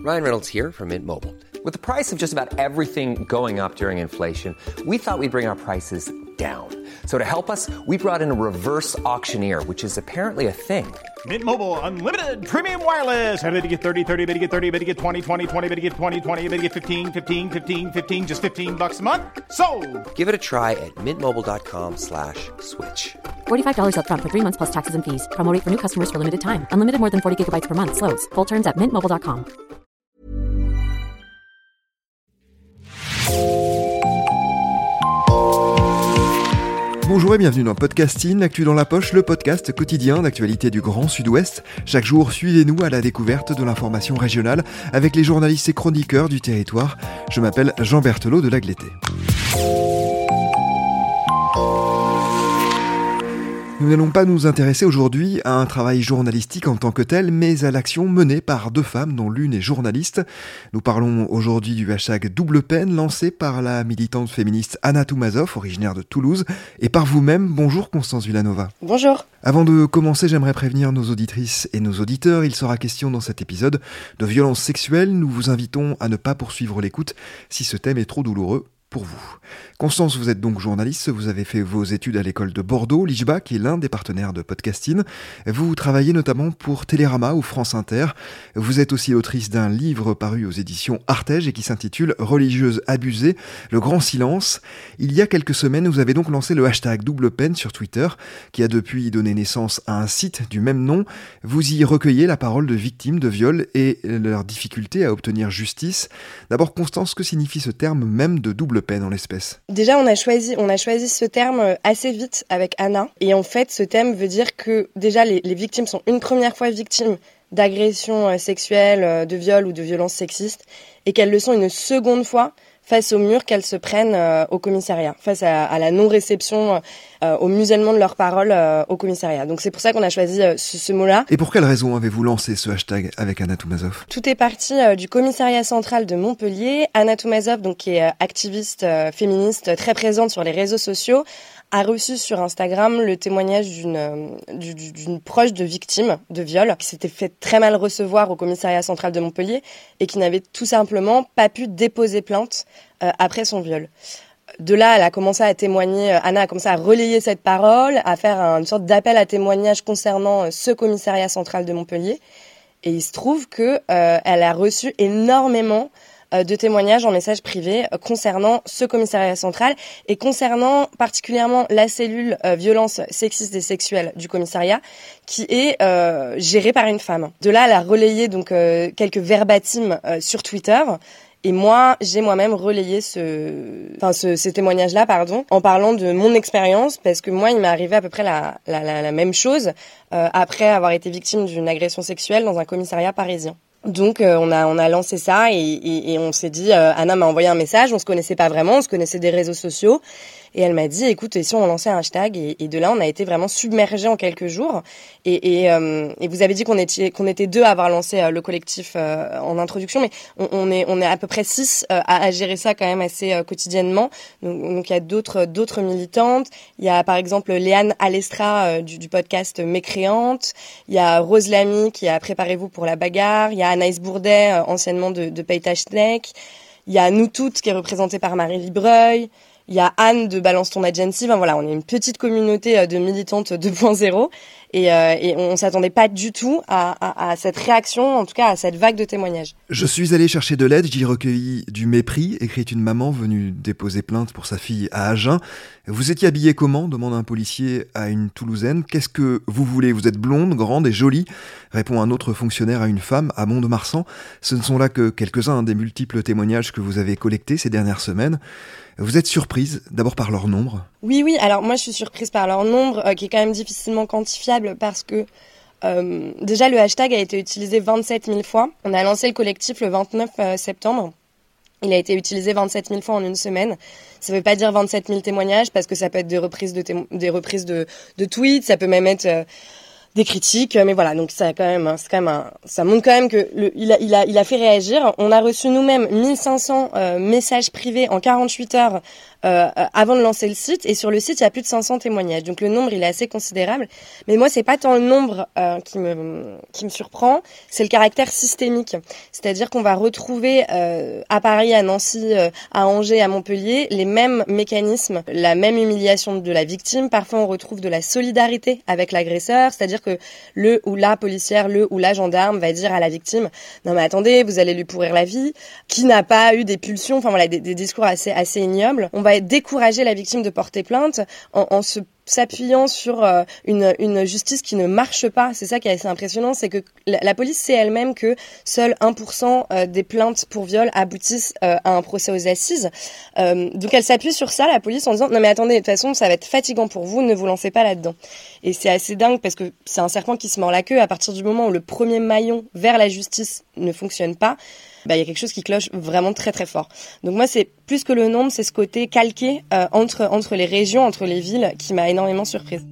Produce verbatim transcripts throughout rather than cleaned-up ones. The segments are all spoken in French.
Ryan Reynolds here from Mint Mobile. With the price of just about everything going up during inflation, we thought we'd bring our prices down. So to help us, we brought in a reverse auctioneer, which is apparently a thing. Mint Mobile Unlimited Premium Wireless. How to get thirty, thirty, how to get thirty, how to get twenty, twenty, twenty, how to get twenty, twenty, how to get fifteen, fifteen, fifteen, fifteen, just fifteen bucks a month? Sold! Give it a try at mintmobile.com slash switch. forty-five dollars up front for three months plus taxes and fees. Promo rate for new customers for limited time. Unlimited more than forty gigabytes per month. Slows full terms at mint mobile dot com. Bonjour et bienvenue dans Podcasting, l'actu dans la poche, le podcast quotidien d'actualité du Grand Sud-Ouest. Chaque jour, suivez-nous à la découverte de l'information régionale avec les journalistes et chroniqueurs du territoire. Je m'appelle Jean Berthelot de Lagleté. Nous n'allons pas nous intéresser aujourd'hui à un travail journalistique en tant que tel, mais à l'action menée par deux femmes dont l'une est journaliste. Nous parlons aujourd'hui du hashtag Double Peine lancé par la militante féministe Anna Toumazov, originaire de Toulouse, et par vous-même. Bonjour Constance Villanova. Bonjour. Avant de commencer, j'aimerais prévenir nos auditrices et nos auditeurs. Il sera question dans cet épisode de violences sexuelles. Nous vous invitons à ne pas poursuivre l'écoute si ce thème est trop douloureux pour vous. Constance, vous êtes donc journaliste, vous avez fait vos études à l'école de Bordeaux, l'I J B A, qui est l'un des partenaires de Podcasting. Vous travaillez notamment pour Télérama ou France Inter. Vous êtes aussi autrice d'un livre paru aux éditions Artege et qui s'intitule « Religieuse abusée, le grand silence ». Il y a quelques semaines, vous avez donc lancé le hashtag Double Peine sur Twitter, qui a depuis donné naissance à un site du même nom. Vous y recueillez la parole de victimes de viols et leur difficulté à obtenir justice. D'abord, Constance, que signifie ce terme même de double peine en l'espèce? Déjà, on a choisi, on a choisi ce terme assez vite avec Anna. Et en fait, ce terme veut dire que déjà, les, les victimes sont une première fois victimes d'agressions sexuelles, de viols ou de violences sexistes, et qu'elles le sont une seconde fois face au mur qu'elles se prennent euh, au commissariat, face à, à la non-réception, euh, au musellement de leurs paroles euh, au commissariat. Donc c'est pour ça qu'on a choisi euh, ce, ce mot-là. Et pour quelle raison avez-vous lancé ce hashtag avec Anna Toumazov? Tout est parti euh, du commissariat central de Montpellier. Anna Toumazov, donc, qui est euh, activiste euh, féministe très présente sur les réseaux sociaux, a reçu sur Instagram le témoignage d'une, euh, d'une proche de victime de viol qui s'était fait très mal recevoir au commissariat central de Montpellier et qui n'avait tout simplement pas pu déposer plainte euh, après son viol. De là, elle a commencé à témoigner, Anna a commencé à relayer cette parole, à faire une sorte d'appel à témoignage concernant ce commissariat central de Montpellier. Et il se trouve que euh, elle a reçu énormément de témoignages en message privé concernant ce commissariat central et concernant particulièrement la cellule euh, violence sexiste et sexuelle du commissariat qui est euh, gérée par une femme. De là, elle a relayé donc euh, quelques verbatims euh, sur Twitter. Et moi, j'ai moi-même relayé ce, enfin, ce, ces témoignages-là, pardon, en parlant de mon expérience, parce que moi, il m'est arrivé à peu près la, la, la, la même chose euh, après avoir été victime d'une agression sexuelle dans un commissariat parisien. Donc euh, on a on a lancé ça et, et, et on s'est dit, euh, Anna m'a envoyé un message, on se connaissait pas vraiment, on se connaissait des réseaux sociaux. Et elle m'a dit, écoute, et si on lançait un hashtag? Et, et de là, on a été vraiment submergés en quelques jours. Et, et, euh, et vous avez dit qu'on était, qu'on était deux à avoir lancé euh, le collectif euh, en introduction, mais on, on est, on est à peu près six euh, à, à gérer ça quand même assez euh, quotidiennement. Donc, donc il y a d'autres, d'autres militantes. Il y a par exemple Léane Alestra euh, du, du podcast Mécréante. Il y a Rose Lamy qui a Préparez-vous pour la bagarre. Il y a Anaïs Bourdet, euh, anciennement de, de Paytage Tech. Il y a Nous Toutes qui est représentée par Marie Libreuil. Il y a Anne de Balance ton Agency. Enfin, voilà, on est une petite communauté de militantes deux point zéro et, euh, et on s'attendait pas du tout à, à, à cette réaction, en tout cas à cette vague de témoignages. Je suis allé chercher de l'aide, j'y recueilli du mépris, écrit une maman venue déposer plainte pour sa fille à Agen. Vous étiez habillée comment? Demande un policier à une Toulousaine. Qu'est-ce que vous voulez? Vous êtes blonde, grande et jolie, répond un autre fonctionnaire à une femme à Mont-de-Marsan. Ce ne sont là que quelques-uns des multiples témoignages que vous avez collectés ces dernières semaines. Vous êtes surprise d'abord par leur nombre? Oui, oui. Alors moi, je suis surprise par leur nombre, euh, qui est quand même difficilement quantifiable parce que euh, déjà le hashtag a été utilisé vingt-sept mille fois. On a lancé le collectif le vingt-neuf septembre. Il a été utilisé vingt-sept mille fois en une semaine. Ça veut pas dire vingt-sept mille témoignages parce que ça peut être des reprises de témo- des reprises de, de tweets, ça peut même être euh, des critiques, mais voilà, donc ça a quand même, c'est quand même un, ça montre quand même que le, il a, il a, il a fait réagir. On a reçu nous-mêmes mille cinq cents euh, messages privés en quarante-huit heures euh, avant de lancer le site. Et sur le site, il y a plus de cinq cents témoignages. Donc le nombre, il est assez considérable. Mais moi, c'est pas tant le nombre euh, qui me qui me surprend, c'est le caractère systémique. C'est-à-dire qu'on va retrouver euh, à Paris, à Nancy, euh, à Angers, à Montpellier, les mêmes mécanismes, la même humiliation de la victime. Parfois, on retrouve de la solidarité avec l'agresseur. C'est-à-dire que le ou la policière, le ou la gendarme va dire à la victime « Non mais attendez, vous allez lui pourrir la vie », qui n'a pas eu des pulsions, enfin voilà, des, des discours assez assez ignobles. On va décourager la victime de porter plainte en, en se s'appuyant sur euh, une, une justice qui ne marche pas. C'est ça qui est assez impressionnant, c'est que la, la police sait elle-même que seul un pour cent euh, des plaintes pour viol aboutissent euh, à un procès aux assises. Euh, donc elle s'appuie sur ça, la police, en disant « Non mais attendez, de toute façon, ça va être fatigant pour vous, ne vous lancez pas là-dedans ». Et c'est assez dingue parce que c'est un serpent qui se mord la queue. À partir du moment où le premier maillon vers la justice ne fonctionne pas, bah, il y a quelque chose qui cloche vraiment très très fort. Donc moi, c'est plus que le nombre, c'est ce côté calqué euh, entre, entre les régions, entre les villes, qui m'a énormément surprise.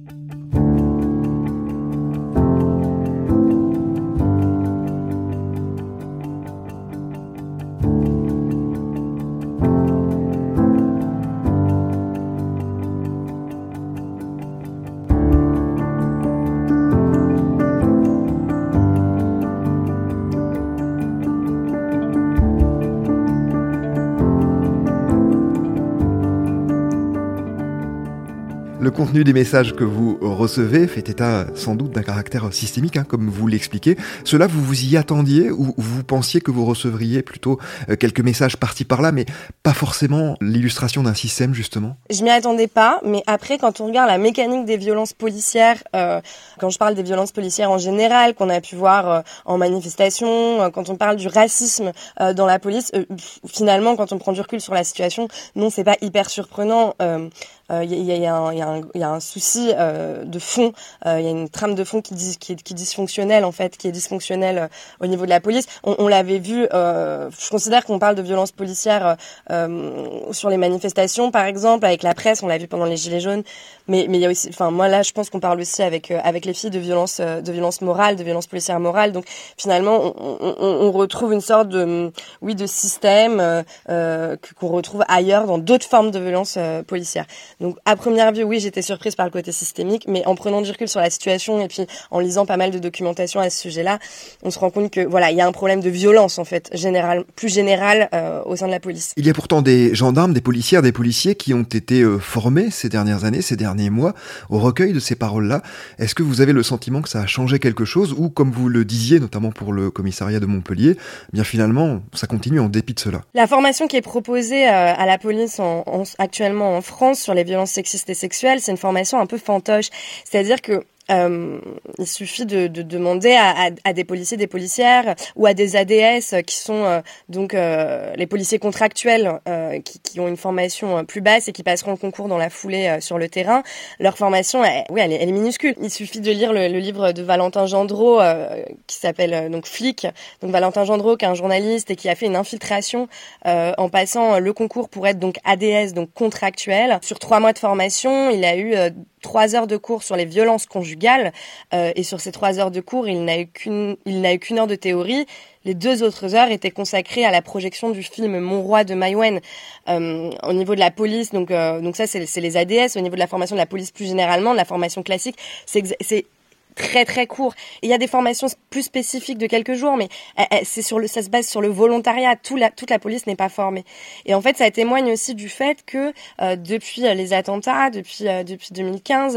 Le contenu des messages que vous recevez fait état sans doute d'un caractère systémique, hein, comme vous l'expliquez. Cela, vous vous y attendiez ou vous pensiez que vous recevriez plutôt quelques messages par-ci par-là, mais pas forcément l'illustration d'un système, justement? Je m'y attendais pas, mais après, quand on regarde la mécanique des violences policières, euh, quand je parle des violences policières en général, qu'on a pu voir euh, en manifestation, euh, quand on parle du racisme euh, dans la police, euh, finalement, quand on prend du recul sur la situation, non, c'est pas hyper surprenant. Euh, il euh, y, y, y, a y, y a un souci euh, de fond, il euh, y a une trame de fond qui, dis, qui, est, qui est dysfonctionnelle en fait, qui est dysfonctionnelle euh, au niveau de la police. On, on l'avait vu, euh, je considère qu'on parle de violences policières euh, sur les manifestations par exemple, avec la presse, on l'a vu pendant les Gilets jaunes, mais mais il y a aussi, enfin moi là je pense qu'on parle aussi avec euh, avec les filles de violences euh, de violences morales, de violences policières morales. Donc finalement on, on, on retrouve une sorte de oui de système euh, euh, qu'on retrouve ailleurs dans d'autres formes de violences euh, policières. Donc à première vue, oui, j'étais surprise par le côté systémique, mais en prenant du recul sur la situation et puis en lisant pas mal de documentation à ce sujet-là, on se rend compte que voilà, il y a un problème de violence en fait, général, plus général euh, au sein de la police. Il y a pourtant des gendarmes, des policières, des policiers qui ont été euh, formés ces dernières années, ces derniers mois, au recueil de ces paroles-là. Est-ce que vous avez le sentiment que ça a changé quelque chose ou, comme vous le disiez, notamment pour le commissariat de Montpellier, eh bien finalement, ça continue en dépit de cela? La formation qui est proposée euh, à la police en, en, actuellement en France sur les violences sexistes et sexuelles, c'est une formation un peu fantoche. C'est-à-dire que Euh, il suffit de, de demander à, à, à des policiers, des policières ou à des A D S qui sont euh, donc euh, les policiers contractuels euh, qui, qui ont une formation plus basse et qui passeront le concours dans la foulée euh, sur le terrain. Leur formation, elle, oui, elle est, elle est minuscule. Il suffit de lire le, le livre de Valentin Gendreau euh, qui s'appelle euh, donc Flic. Donc Valentin Gendreau, qui est un journaliste et qui a fait une infiltration euh, en passant le concours pour être donc A D S, donc contractuel. Sur trois mois de formation, il a eu euh, trois heures de cours sur les violences conjugales euh, et sur ces trois heures de cours, il n'a eu qu'une, il n'a eu qu'une heure de théorie. Les deux autres heures étaient consacrées à la projection du film Mon Roi de Maïwenn. Euh, au niveau de la police, donc euh, donc ça c'est, c'est les A D S. Au niveau de la formation de la police plus généralement, de la formation classique, c'est c'est très très court. Il y a des formations plus spécifiques de quelques jours, mais c'est sur le, ça se base sur le volontariat. Tout la, toute la police n'est pas formée. Et en fait, ça témoigne aussi du fait que euh, depuis les attentats, depuis euh, depuis deux mille quinze,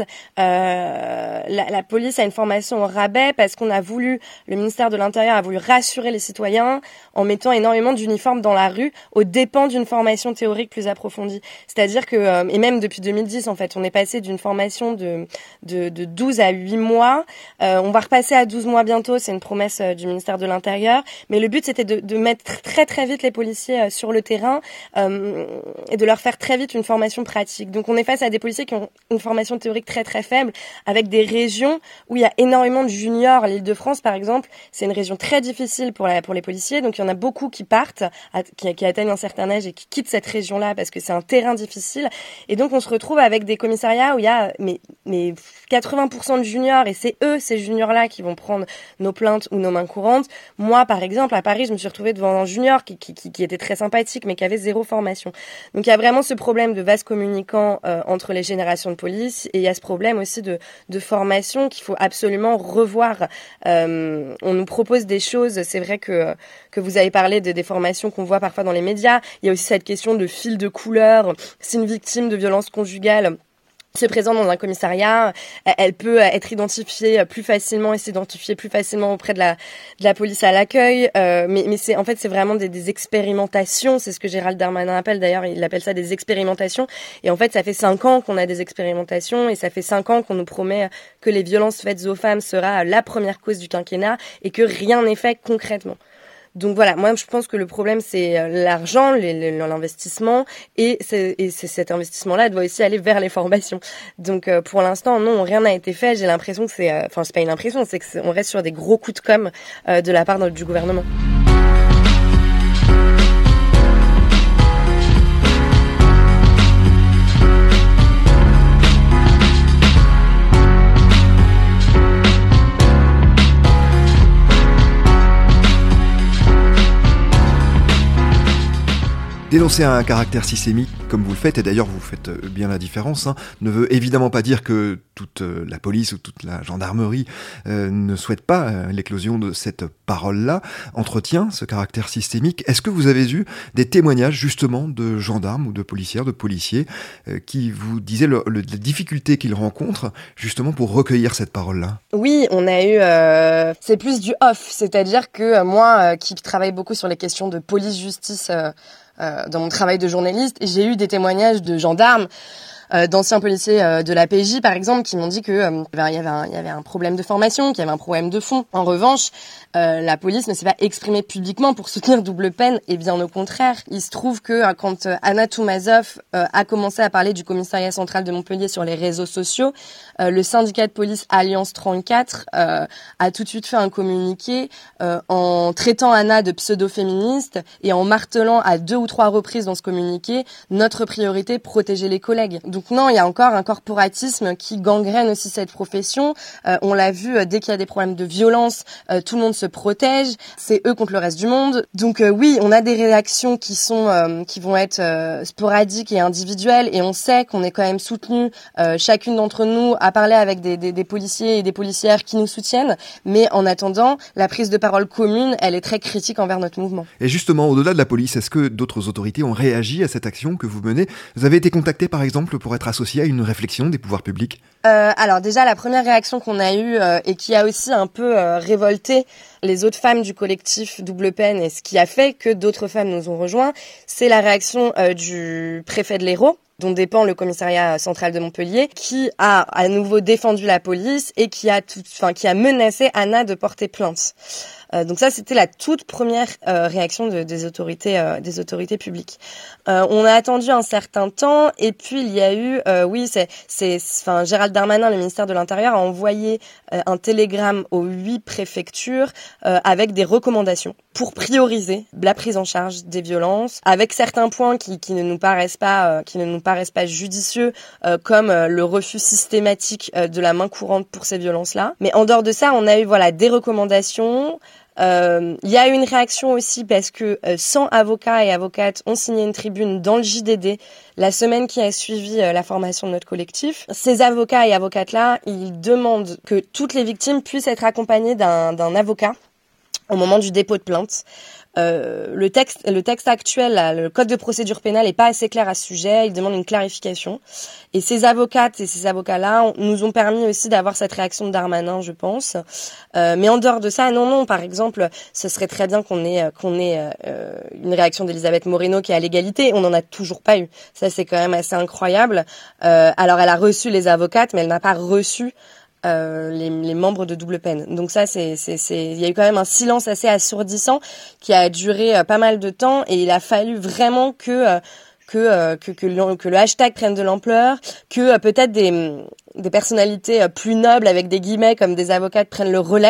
euh, la, la police a une formation au rabais parce qu'on a voulu, le ministère de l'Intérieur a voulu rassurer les citoyens en mettant énormément d'uniformes dans la rue aux dépens d'une formation théorique plus approfondie. C'est-à-dire que, euh, et même depuis deux mille dix, en fait, on est passé d'une formation de de, de douze à huit mois. Euh, on va repasser à douze mois bientôt, c'est une promesse euh, du ministère de l'Intérieur. Mais le but, c'était de, de mettre très très vite les policiers euh, sur le terrain euh, et de leur faire très vite une formation pratique. Donc on est face à des policiers qui ont une formation théorique très très faible, avec des régions où il y a énormément de juniors. L'Île-de-France, par exemple, c'est une région très difficile pour, la, pour les policiers. Donc il y en a beaucoup qui partent, à, qui, qui atteignent un certain âge et qui quittent cette région-là parce que c'est un terrain difficile. Et donc on se retrouve avec des commissariats où il y a mais, mais quatre-vingts pour cent de juniors et c'est c'est eux, ces juniors-là, qui vont prendre nos plaintes ou nos mains courantes. Moi, par exemple, à Paris, je me suis retrouvée devant un junior qui, qui, qui, qui était très sympathique, mais qui avait zéro formation. Donc il y a vraiment ce problème de vase communicant euh, entre les générations de police, et il y a ce problème aussi de, de formation qu'il faut absolument revoir. Euh, on nous propose des choses, c'est vrai que, que vous avez parlé de, des formations qu'on voit parfois dans les médias. Il y a aussi cette question de fil de couleur. Si une victime de violence conjugale se présente dans un commissariat, elle peut être identifiée plus facilement et s'identifier plus facilement auprès de la de la police à l'accueil. Euh, mais mais c'est en fait c'est vraiment des, des expérimentations. C'est ce que Gérald Darmanin appelle d'ailleurs. Il appelle ça des expérimentations. Et en fait, ça fait cinq ans qu'on a des expérimentations et ça fait cinq ans qu'on nous promet que les violences faites aux femmes sera la première cause du quinquennat et que rien n'est fait concrètement. Donc voilà, moi je pense que le problème c'est l'argent, l'investissement, et, c'est, et c'est cet investissement-là doit aussi aller vers les formations. Donc euh, pour l'instant, non, rien n'a été fait. J'ai l'impression que c'est, enfin euh, c'est pas une impression, c'est que c'est, on reste sur des gros coups de com' euh, de la part de, du gouvernement. Dénoncer un caractère systémique, comme vous le faites, et d'ailleurs vous faites bien la différence, hein, ne veut évidemment pas dire que toute la police ou toute la gendarmerie euh, ne souhaite pas euh, l'éclosion de cette parole-là, entretient ce caractère systémique. Est-ce que vous avez eu des témoignages justement de gendarmes ou de policières, de policiers, euh, qui vous disaient le, le, les difficultés qu'ils rencontrent justement pour recueillir cette parole-là ? Oui, on a eu... Euh, c'est plus du off, c'est-à-dire que euh, moi euh, qui travaille beaucoup sur les questions de police-justice... Euh, Euh, dans mon travail de journaliste, j'ai eu des témoignages de gendarmes, euh, d'anciens policiers euh, de la P J par exemple, qui m'ont dit que euh, il y avait un, il y avait un problème de formation, qu'il y avait un problème de fond. En revanche, euh, la police ne s'est pas exprimée publiquement pour soutenir double peine, et bien au contraire. Il se trouve que euh, quand euh, Anna Toumazov euh, a commencé à parler du commissariat central de Montpellier sur les réseaux sociaux, euh, le syndicat de police Alliance trente-quatre euh, a tout de suite fait un communiqué euh, en traitant Anna de pseudo-féministe et en martelant à deux ou trois reprises dans ce communiqué notre priorité, protéger les collègues. Donc non, il y a encore un corporatisme qui gangrène aussi cette profession. Euh, on l'a vu, euh, dès qu'il y a des problèmes de violence, euh, tout le monde se protège. C'est eux contre le reste du monde. Donc euh, oui, on a des réactions qui sont euh, qui vont être euh, sporadiques et individuelles, et on sait qu'on est quand même soutenu, euh, chacune d'entre nous, à parler avec des, des, des policiers et des policières qui nous soutiennent. Mais en attendant, la prise de parole commune, elle est très critique envers notre mouvement. Et justement, au-delà de la police, est-ce que d'autres autorités ont réagi à cette action que vous menez ? Vous avez été contacté par exemple pour être associé à une réflexion des pouvoirs publics ? euh, Alors déjà, la première réaction qu'on a eue euh, et qui a aussi un peu euh, révolté les autres femmes du collectif Double Peine, et ce qui a fait que d'autres femmes nous ont rejoints, c'est la réaction euh, du préfet de l'Hérault, dont dépend le commissariat central de Montpellier, qui a à nouveau défendu la police et qui a tout, enfin qui a menacé Anna de porter plainte. Euh, donc ça, c'était la toute première euh, réaction de, des autorités, euh, des autorités publiques. Euh, on a attendu un certain temps, et puis il y a eu, euh, oui, c'est, c'est, enfin, Gérald Darmanin, le ministère de l'Intérieur, a envoyé euh, un télégramme aux huit préfectures euh, avec des recommandations pour prioriser la prise en charge des violences, avec certains points qui, qui ne nous paraissent pas, euh, qui ne nous paraissent pas judicieux, euh, comme euh, le refus systématique euh, de la main courante pour ces violences-là. Mais en dehors de ça, on a eu voilà des recommandations. Il euh, y a eu une réaction aussi parce que euh, cent avocats et avocates ont signé une tribune dans le J D D la semaine qui a suivi euh, la formation de notre collectif. Ces avocats et avocates-là, ils demandent que toutes les victimes puissent être accompagnées d'un, d'un avocat au moment du dépôt de plainte. Euh, le texte, le texte actuel, là, le code de procédure pénale est pas assez clair à ce sujet. Il demande une clarification. Et ces avocates et ces avocats-là on, nous ont permis aussi d'avoir cette réaction de Darmanin, je pense. Euh, mais en dehors de ça, non, non. Par exemple, ce serait très bien qu'on ait, qu'on ait euh, une réaction d'Elisabeth Moreno qui est à l'égalité. On n'en a toujours pas eu. Ça, c'est quand même assez incroyable. Euh, alors, elle a reçu les avocates, mais elle n'a pas reçu Euh, les, les membres de Double Peine. Donc ça, c'est, c'est, c'est, il y a eu quand même un silence assez assourdissant qui a duré euh, pas mal de temps, et il a fallu vraiment que euh, que, euh, que que le, que le hashtag prenne de l'ampleur, que euh, peut-être des des personnalités euh, plus nobles avec des guillemets comme des avocates prennent le relais.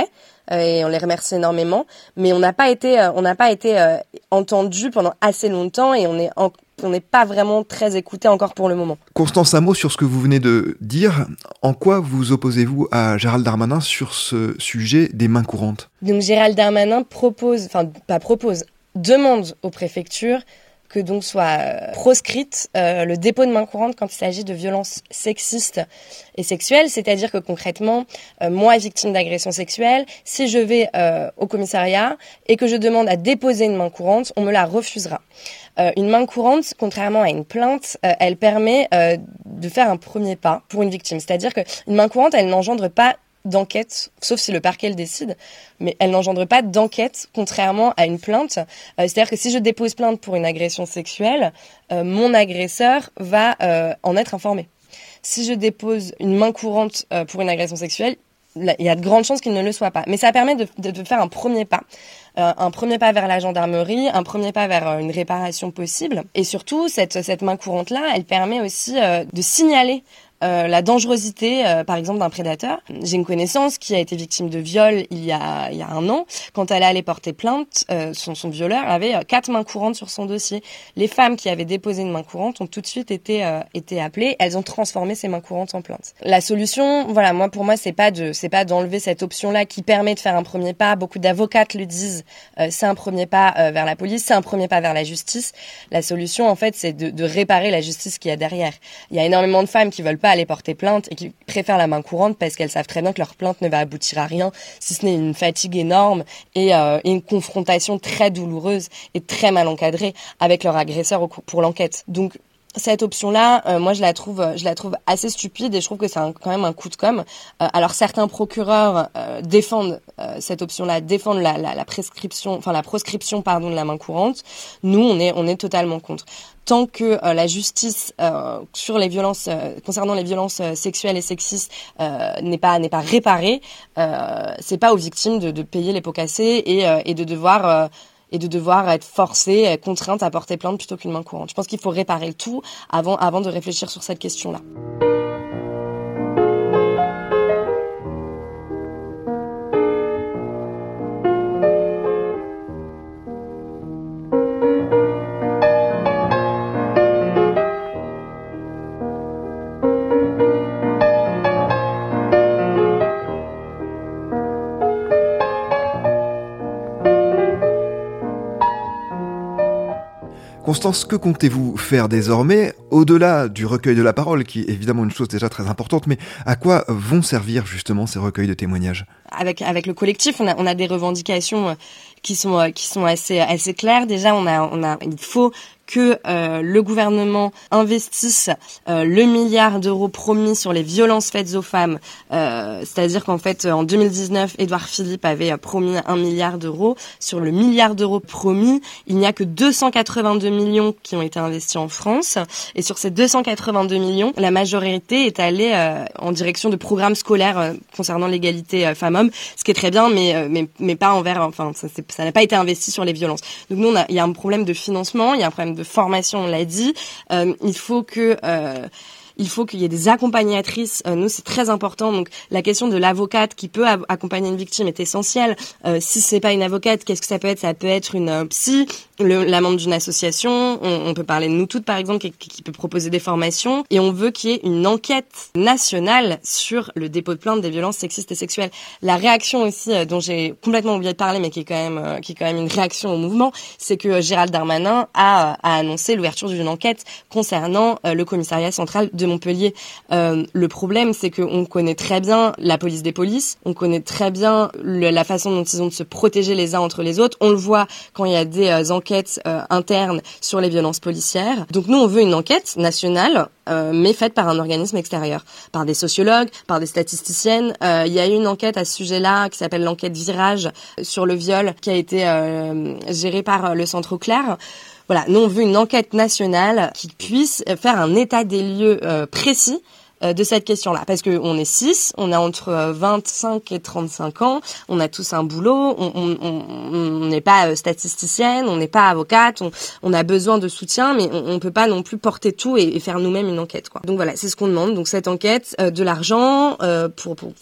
euh, et on les remercie énormément. Mais on n'a pas été, euh, on n'a pas été euh, entendu pendant assez longtemps et on est en, on n'est pas vraiment très écouté encore pour le moment. Constance, un mot sur ce que vous venez de dire. En quoi vous opposez-vous à Gérald Darmanin sur ce sujet des mains courantes ? Donc Gérald Darmanin propose, enfin pas propose, demande aux préfectures que donc soit euh, proscrite euh, le dépôt de main courante quand il s'agit de violences sexistes et sexuelles. C'est-à-dire que concrètement, euh, moi, victime d'agression sexuelle, si je vais euh, au commissariat et que je demande à déposer une main courante, on me la refusera. Euh, une main courante, contrairement à une plainte, euh, elle permet euh, de faire un premier pas pour une victime. C'est-à-dire qu'une main courante, elle n'engendre pas d'enquête, sauf si le parquet le décide, mais elle n'engendre pas d'enquête, contrairement à une plainte. Euh, c'est-à-dire que si je dépose plainte pour une agression sexuelle, euh, mon agresseur va euh, en être informé. Si je dépose une main courante euh, pour une agression sexuelle, il y a de grandes chances qu'il ne le soit pas. Mais ça permet de, de, de faire un premier pas. Euh, un premier pas vers la gendarmerie, un premier pas vers euh, une réparation possible. Et surtout, cette, cette main courante-là, elle permet aussi euh, de signaler Euh, la dangerosité, euh, par exemple, d'un prédateur. J'ai une connaissance qui a été victime de viol il y a, il y a un an. Quand elle allait porter plainte, euh, son, son violeur avait euh, quatre mains courantes sur son dossier. Les femmes qui avaient déposé une main courante ont tout de suite été, euh, été appelées. Elles ont transformé ces mains courantes en plainte. La solution, voilà, moi, pour moi, c'est pas de, c'est pas d'enlever cette option-là qui permet de faire un premier pas. Beaucoup d'avocates le disent. Euh, c'est un premier pas euh, vers la police, c'est un premier pas vers la justice. La solution, en fait, c'est de, de réparer la justice qu'il y a derrière. Il y a énormément de femmes qui veulent pas aller porter plainte et qui préfèrent la main courante parce qu'elles savent très bien que leur plainte ne va aboutir à rien, si ce n'est une fatigue énorme et, euh, et une confrontation très douloureuse et très mal encadrée avec leur agresseur au, pour l'enquête. Donc, cette option-là, euh, moi, je la trouve, je la trouve assez stupide et je trouve que c'est un, quand même un coup de com'. Euh, alors, certains procureurs euh, défendent euh, cette option-là, défendent la, la, la prescription, enfin la proscription, pardon, de la main courante. Nous, on est, on est totalement contre. Tant que euh, la justice euh, sur les violences euh, concernant les violences euh, sexuelles et sexistes euh, n'est pas n'est pas réparée, euh, c'est pas aux victimes de, de payer les pots cassés et, euh, et de devoir euh, et de devoir être forcée, contrainte à porter plainte plutôt qu'une main courante. Je pense qu'il faut réparer le tout avant, avant de réfléchir sur cette question-là. Constance, que comptez-vous faire désormais, au-delà du recueil de la parole, qui est évidemment une chose déjà très importante, mais à quoi vont servir justement ces recueils de témoignages ? Avec avec le collectif, on a on a des revendications qui sont qui sont assez assez claires. Déjà, on a on a il faut que euh, le gouvernement investisse euh, le milliard d'euros promis sur les violences faites aux femmes. Euh, c'est-à-dire qu'en fait, en deux mille dix-neuf, Édouard Philippe avait promis un milliard d'euros. Sur le milliard d'euros promis, il n'y a que deux cent quatre-vingt-deux millions qui ont été investis en France. Et sur ces deux cent quatre-vingt-deux millions, la majorité est allée euh, en direction de programmes scolaires euh, concernant l'égalité euh, femmes-hommes, ce qui est très bien, mais euh, mais mais pas envers. Enfin, ça, c'est, ça n'a pas été investi sur les violences. Donc nous, on a, il y a un problème de financement, il y a un problème de formation, on l'a dit. Euh, il faut que euh, il faut qu'il y ait des accompagnatrices. Euh, nous, c'est très important. Donc, la question de l'avocate qui peut av- accompagner une victime est essentielle. Euh, si c'est pas une avocate, qu'est-ce que ça peut être ? Ça peut être une euh, psy, le, la membre d'une association. On, on peut parler de Nous Toutes, par exemple, qui, qui peut proposer des formations. Et on veut qu'il y ait une enquête nationale sur le dépôt de plainte des violences sexistes et sexuelles. La réaction aussi, euh, dont j'ai complètement oublié de parler, mais qui est quand même, euh, qui est quand même une réaction au mouvement, c'est que euh, Gérald Darmanin a, a annoncé l'ouverture d'une enquête concernant euh, le commissariat central de Montpellier. Euh, le problème, c'est qu'on connaît très bien la police des polices, on connaît très bien le, la façon dont ils ont de se protéger les uns entre les autres. On le voit quand il y a des euh, enquêtes euh, internes sur les violences policières. Donc nous, on veut une enquête nationale, euh, mais faite par un organisme extérieur, par des sociologues, par des statisticiennes. Euh, il y a eu une enquête à ce sujet-là qui s'appelle l'enquête Virage sur le viol, qui a été euh, gérée par le Centre Auclair. Voilà, nous on veut une enquête nationale qui puisse faire un état des lieux euh, précis euh, de cette question-là. Parce que on est six, on a entre vingt-cinq et trente-cinq ans, on a tous un boulot, on n'est pas statisticienne, on n'est pas avocate, on, on a besoin de soutien, mais on, on peut pas non plus porter tout et, et faire nous-mêmes une enquête, quoi. Donc voilà, c'est ce qu'on demande. Donc cette enquête, euh, de l'argent, euh, pour, pour, enfin,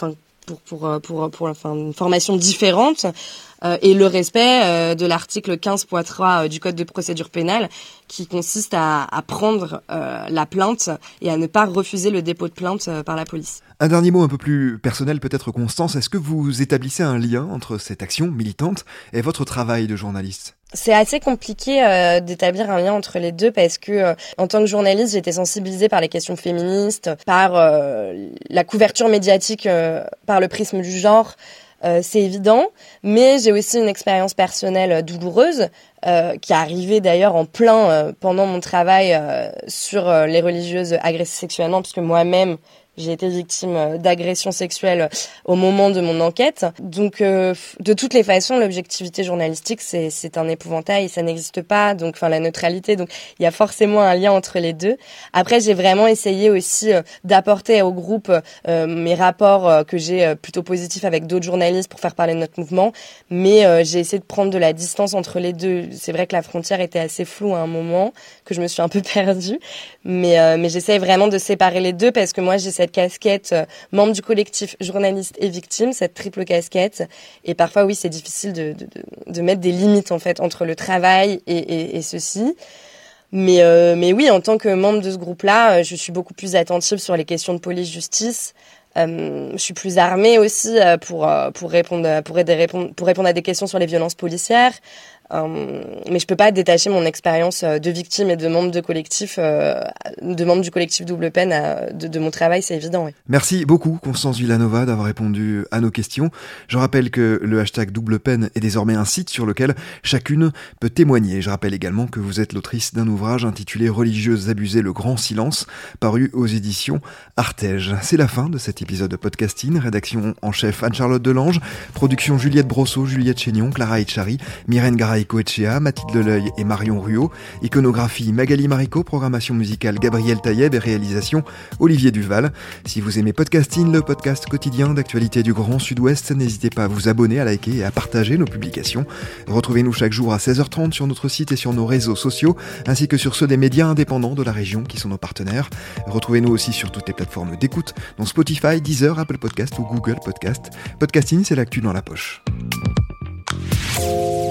pour pour pour pour enfin une formation différente euh, et le respect euh, de l'article quinze point trois euh, du code de procédure pénale qui consiste à, à prendre euh, la plainte et à ne pas refuser le dépôt de plainte euh, par la police. Un dernier mot un peu plus personnel peut-être, Constance, est-ce que vous établissez un lien entre cette action militante et votre travail de journaliste ? C'est assez compliqué euh, d'établir un lien entre les deux parce que euh, en tant que journaliste, j'étais sensibilisée par les questions féministes, par euh, la couverture médiatique, euh, par le prisme du genre. Euh, c'est évident, mais j'ai aussi une expérience personnelle douloureuse euh, qui est arrivée d'ailleurs en plein euh, pendant mon travail euh, sur euh, les religieuses agressées sexuellement, puisque moi-même j'ai été victime d'agressions sexuelles au moment de mon enquête. Donc, euh, de toutes les façons, l'objectivité journalistique, c'est, c'est un épouvantail, ça n'existe pas. Donc, enfin, la neutralité. Donc, il y a forcément un lien entre les deux. Après, j'ai vraiment essayé aussi euh, d'apporter au groupe euh, mes rapports euh, que j'ai euh, plutôt positifs avec d'autres journalistes pour faire parler de notre mouvement. Mais euh, j'ai essayé de prendre de la distance entre les deux. C'est vrai que la frontière était assez floue à un moment, que je me suis un peu perdue. Mais, euh, mais j'essaye vraiment de séparer les deux parce que moi, j'ai cette casquette euh, membre du collectif journaliste et victime, cette triple casquette. Et parfois, oui, c'est difficile de, de, de, de mettre des limites en fait entre le travail et, et, et ceci. Mais, euh, mais oui, en tant que membre de ce groupe-là, je suis beaucoup plus attentive sur les questions de police-justice. Euh, je suis plus armée aussi euh, pour euh, pour répondre pour aider répondre pour répondre à des questions sur les violences policières. Euh, mais je peux pas détacher mon expérience de victime et de membre de collectif, euh, de membre du collectif Double Peine à, de, de mon travail, c'est évident. Oui. Merci beaucoup Constance Villanova d'avoir répondu à nos questions. Je rappelle que le hashtag Double Peine est désormais un site sur lequel chacune peut témoigner. Je rappelle également que vous êtes l'autrice d'un ouvrage intitulé Religieuses abusées, le grand silence, paru aux éditions Artege. C'est la fin de cet épisode de Podcasting. Rédaction en chef Anne-Charlotte Delange, production Juliette Brosseau, Juliette Chénion, Clara Etchari, Myrène Garay Coetchea, Mathilde Leleuil et Marion Ruot, iconographie Magali Marico, programmation musicale Gabriel Taïeb et réalisation Olivier Duval. Si vous aimez Podcasting, le podcast quotidien d'actualité du Grand Sud-Ouest, n'hésitez pas à vous abonner, à liker et à partager nos publications. Retrouvez-nous chaque jour à seize heures trente sur notre site et sur nos réseaux sociaux, ainsi que sur ceux des médias indépendants de la région qui sont nos partenaires. Retrouvez-nous aussi sur toutes les plateformes d'écoute, dont Spotify, Deezer, Apple Podcast ou Google Podcast. Podcasting, c'est l'actu dans la poche.